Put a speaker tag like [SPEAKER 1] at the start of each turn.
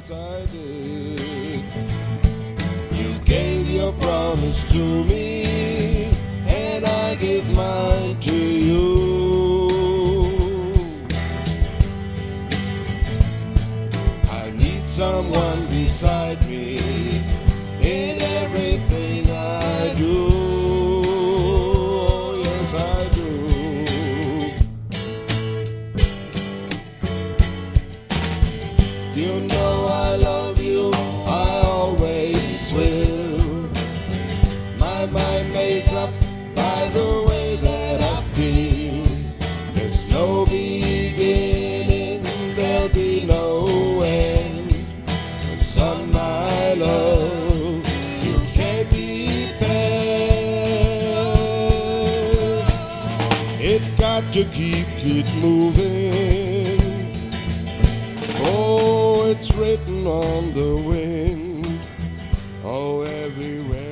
[SPEAKER 1] yes I did. You gave your promise to me, and I give mine to you. I need someone beside me in everything I do. Oh, yes I do. You know I love you, I always will. My mind's made up by the way that I feel. There's no beginning, there'll be no end. And son, my love, you can't be bad. It got to keep it moving. Oh, it's written on the wind, oh, everywhere.